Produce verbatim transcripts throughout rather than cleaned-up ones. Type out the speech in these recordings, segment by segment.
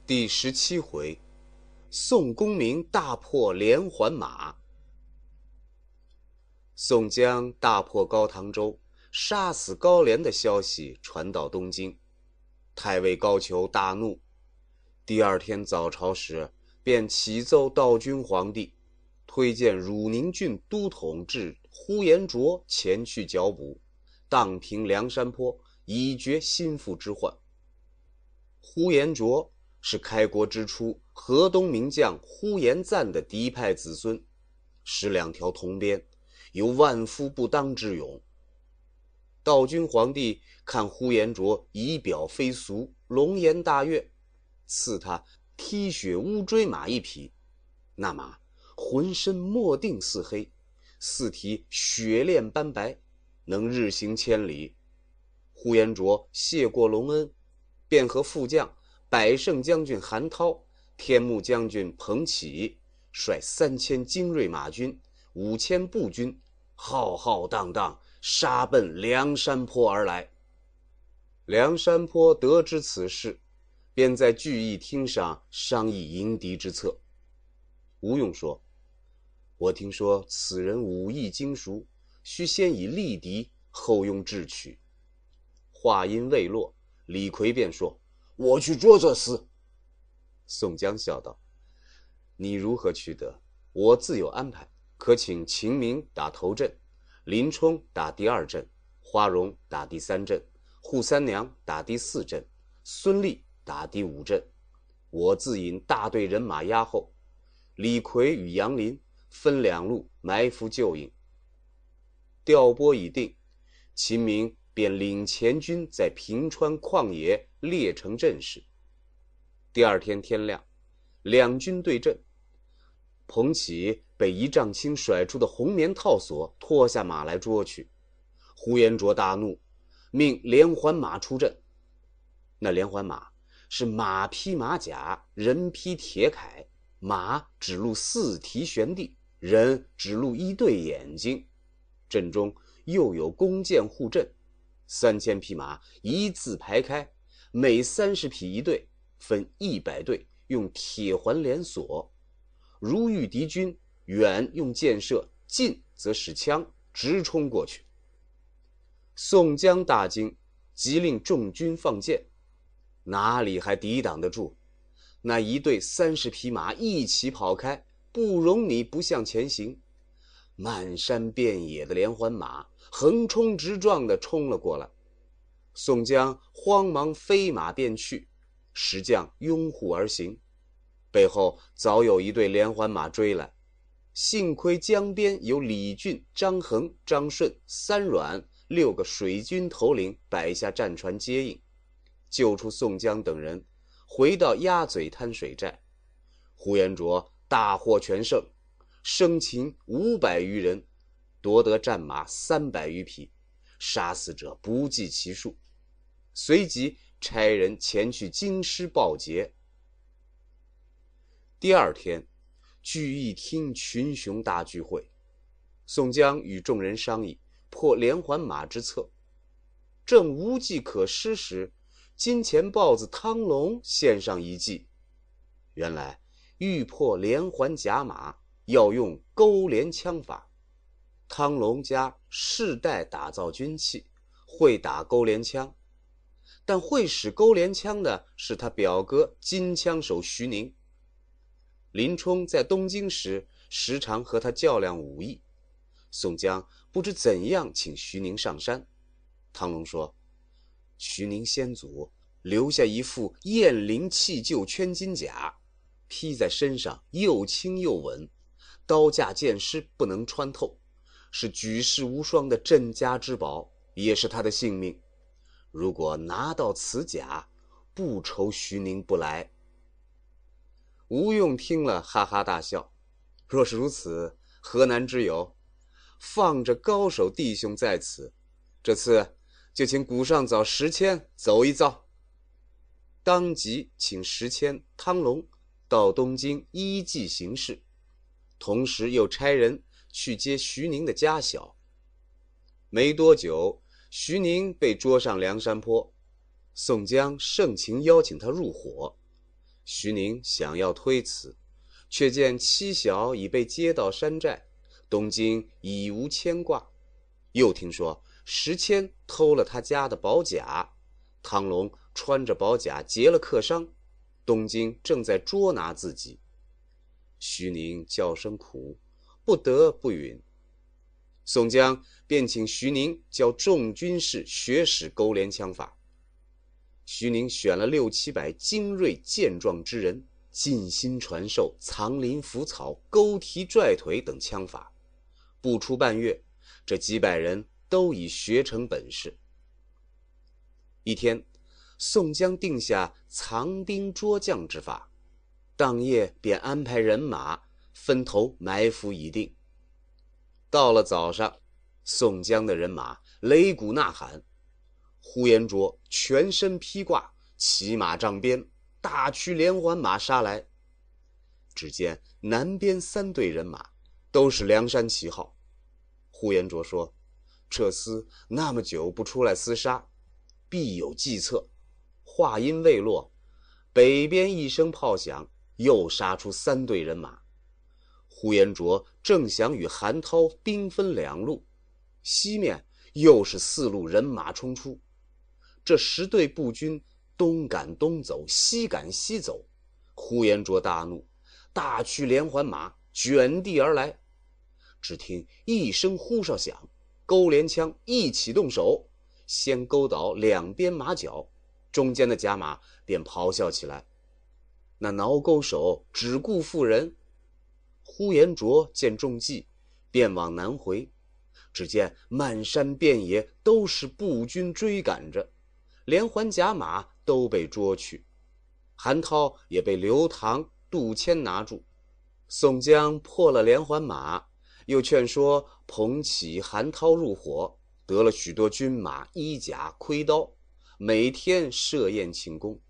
第十七回，宋公明大破连环马。宋江大破高唐州，杀死高廉的消息传到东京，太尉高俅大怒。第二天早朝时，便启奏道君皇帝，推荐汝宁郡都统制呼延灼前去剿捕，荡平梁山坡，以绝心腹之患。呼延灼是开国之初河东名将呼延赞的嫡派子孙，使两条铜鞭，有万夫不当之勇。道君皇帝看呼延灼仪表非俗，龙颜大悦，赐他踢雪乌骓马一匹。那马浑身墨定似黑，四蹄雪练斑白，能日行千里。呼延灼谢过隆恩，便和副将百胜将军韩涛、天目将军彭起率三千精锐马军、五千步军，浩浩荡荡杀奔梁山坡而来。梁山坡得知此事，便在聚义厅上商议迎敌之策。吴用说：“我听说此人武艺精熟，须先以力敌，后用智取。”话音未落，李逵便说：“我去捉这厮。”宋江笑道：“你如何取得？我自有安排，可请秦明打头阵，林冲打第二阵，花荣打第三阵，扈三娘打第四阵，孙立打第五阵，我自引大队人马压后。李逵与杨林分两路埋伏救应。”调拨已定，秦明便领前军在平川旷野列成阵势。第二天天亮，两军对阵。彭起被一丈青甩出的红棉套索拖下马来捉去。呼延灼大怒，命连环马出阵。那连环马是马披马甲，人披铁铠，马只露四蹄悬地，人只露一对眼睛。阵中又有弓箭护阵，三千匹马一字排开，每三十匹一队，分一百队，用铁环连锁。如遇敌军，远用箭射，近则使枪直冲过去。宋江大惊，急令众军放箭，哪里还抵挡得住？那一队三十匹马一起跑开，不容你不向前行。漫山遍野的连环马横冲直撞地冲了过来。宋江慌忙飞马便去，使将拥护而行。背后早有一队连环马追来，幸亏江边有李俊、张衡、张顺、三阮六个水军头领摆下战船接应，救出宋江等人，回到鸭嘴滩水寨。呼延灼大获全胜，生擒五百余人，夺得战马三百余匹，杀死者不计其数。随即差人前去京师报捷。第二天，聚义厅群雄大聚会，宋江与众人商议破连环马之策。正无计可施时，金钱豹子汤龙献上一计。原来欲破连环甲马，要用钩镰枪法。汤龙家世代打造军器，会打钩镰枪，但会使钩镰枪的是他表哥金枪手徐宁。林冲在东京时时常和他较量武艺，宋江不知怎样请徐宁上山。汤龙说：“徐宁先祖留下一副燕翎弃旧圈金甲，披在身上又轻又稳，刀架剑矢不能穿透，是举世无双的镇家之宝，也是他的性命。如果拿到此甲，不愁徐宁不来。”吴用听了哈哈大笑，若是如此，河南之友放着高手弟兄在此，这次就请古上早石谦走一遭。当即请石谦、汤龙到东京依计行事，同时又差人去接徐宁的家小。没多久，徐宁被捉上梁山坡，宋江盛情邀请他入伙。 徐宁想要推辞，却见妻小已被接到山寨，东京已无牵挂。又听说石谦偷了他家的宝甲，汤龙穿着宝甲劫了客商，东京正在捉拿自己。徐宁叫声苦，不得不允。宋江便请徐宁教众军士学使勾连枪法。徐宁选了六七百精锐健壮之人，尽心传授藏鳞伏草、勾蹄拽腿等枪法。不出半月，这几百人都已学成本事。一天，宋江定下藏兵捉将之法，当夜便安排人马分头埋伏已定。到了早上，宋江的人马擂鼓呐喊，呼延灼全身披挂，骑马仗鞭，大驱连环马杀来。只见南边三队人马都是梁山旗号。呼延灼说：“这厮那么久不出来厮杀，必有计策。”话音未落，北边一声炮响，又杀出三队人马。呼延灼正想与韩涛兵分两路，西面又是四路人马冲出。这十队步军东赶东走，西赶西走。呼延灼大怒，大驱连环马卷地而来。只听一声呼哨响，勾连枪一起动手，先勾倒两边马脚，中间的甲马便咆哮起来。那挠钩手只顾妇人。呼延灼见中计，便往南回。只见漫山遍野都是步军追赶着，连环甲马都被捉去，韩涛也被刘唐、杜迁拿住。宋江破了连环马，又劝说彭起、韩涛入伙，得了许多军马、衣甲、盔刀，每天设宴庆功。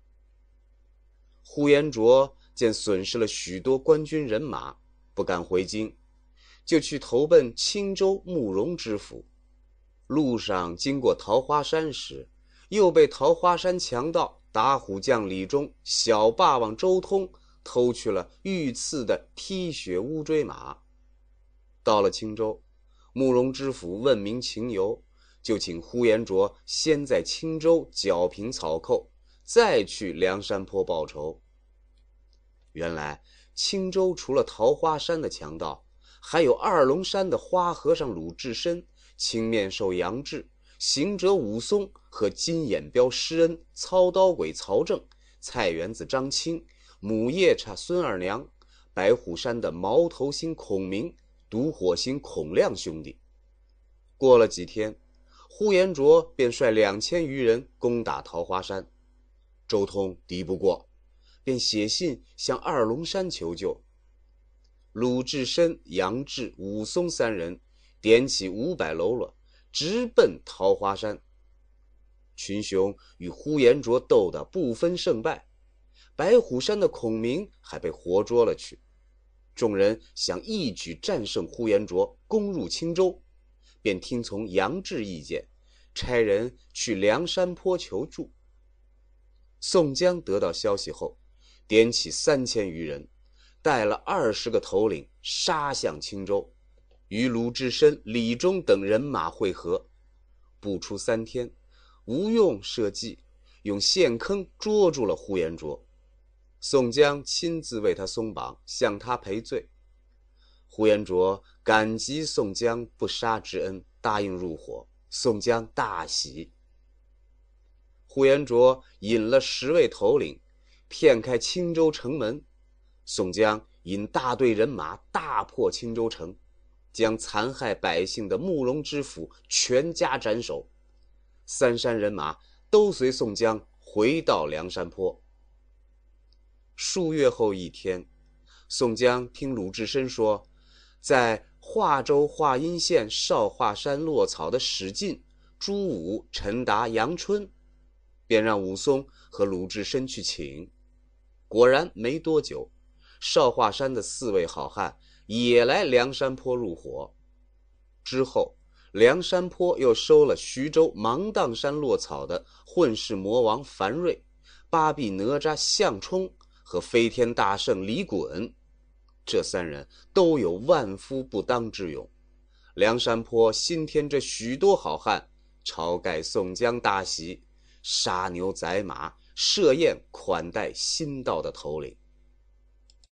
呼延灼见损失了许多官军人马，不敢回京，就去投奔青州慕容知府。路上经过桃花山时，又被桃花山强盗打虎将李忠、小霸王周通偷去了御赐的踢雪乌骓马。到了青州，慕容知府问明情由，就请呼延灼先在青州剿平草寇，再去梁山坡报仇。原来青州除了桃花山的强盗，还有二龙山的花和尚鲁智深、青面兽杨志、行者武松和金眼彪施恩、操刀鬼曹正、菜园子张青、母夜叉孙二娘、白虎山的毛头星孔明、独火星孔亮兄弟。过了几天，呼延灼便率两千余人攻打桃花山，周通敌不过，便写信向二龙山求救。鲁智深、杨志、武松三人点起五百喽啰，直奔桃花山。群雄与呼延灼斗得不分胜败，白虎山的孔明还被活捉了去。众人想一举战胜呼延灼，攻入青州，便听从杨志意见，差人去梁山坡求助。宋江得到消息后，点起三千余人，带了二十个头领，杀向青州，与鲁智深、李忠等人马会合。不出三天，吴用设计，用陷坑捉住了呼延灼。宋江亲自为他松绑，向他赔罪。呼延灼感激宋江不杀之恩，答应入伙。宋江大喜。呼延灼引了十位头领，骗开青州城门。宋江引大队人马大破青州城，将残害百姓的慕容知府全家斩首。三山人马都随宋江回到梁山坡。数月后一天，宋江听鲁智深说，在华州华阴县少华山落草的史进、朱武、陈达、杨春，便让武松和鲁智深去请。果然没多久，少华山的四位好汉也来梁山坡入伙。之后梁山坡又收了徐州芒砀山落草的混世魔王樊瑞、八臂哪吒项冲和飞天大圣李衮，这三人都有万夫不当之勇。梁山泊新添着许多好汉，晁盖宋江大喜，杀牛宰马，设宴款待新到的头领。